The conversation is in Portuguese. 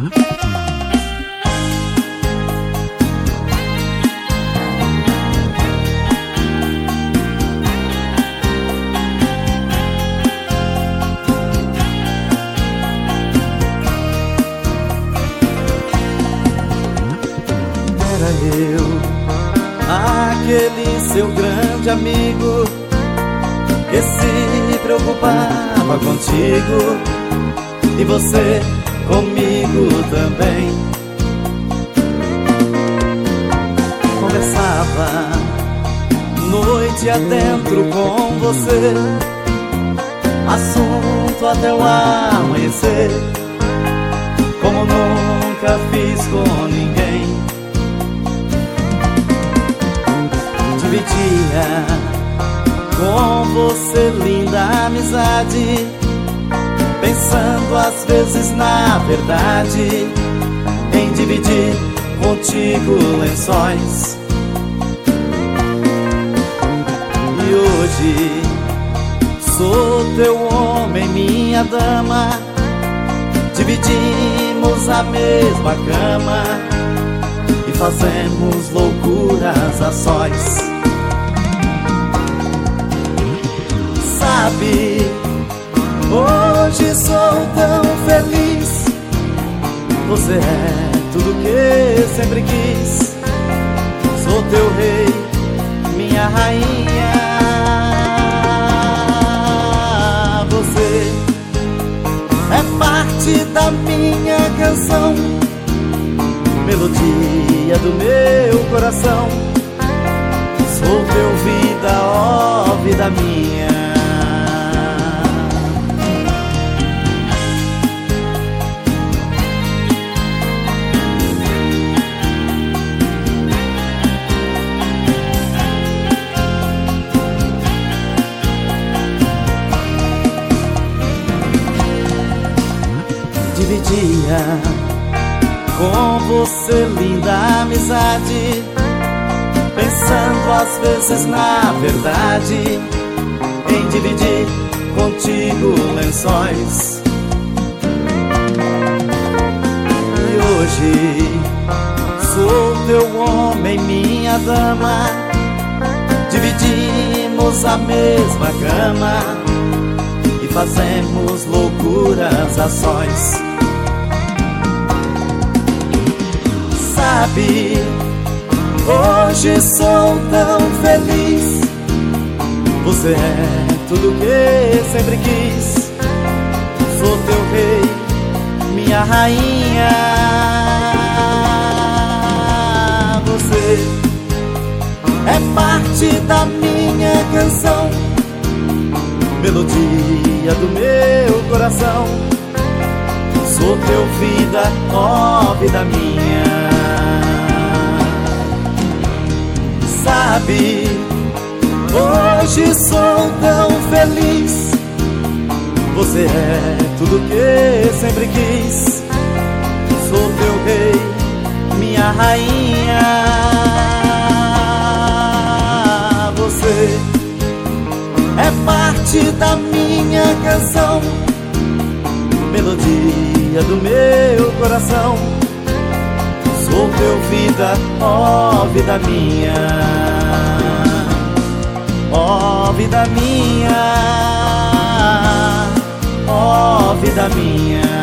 Eu, aquele seu grande amigo que se preocupava contigo, e você comigo também. Conversava noite adentro com você, assunto até o amanhecer, como nunca fiz com ninguém. Dividia com você linda amizade, pensando às vezes na verdade em dividir contigo lençóis. E hoje sou teu homem, minha dama, dividimos a mesma cama e fazemos loucuras a sós. Sabe, hoje sou tão feliz. Você é tudo que sempre quis. Sou teu rei, minha rainha. Você é parte da minha canção, melodia do meu coração. Sou teu vida, ó vida minha. Dividia com você linda amizade, pensando às vezes na verdade em dividir contigo lençóis. E hoje sou teu homem, minha dama, dividimos a mesma cama e fazemos loucuras a sós. Sabe, hoje sou tão feliz. Você é tudo que sempre quis. Sou teu rei, minha rainha. Você é parte da minha canção, melodia do meu coração. Sou teu vida, ó vida minha. Sabe, hoje sou tão feliz. Você é tudo que sempre quis. Sou teu rei, minha rainha. Você é parte da minha canção, melodia do meu coração. Sou teu vida, ó vida minha. Ó vida minha. Ó vida minha.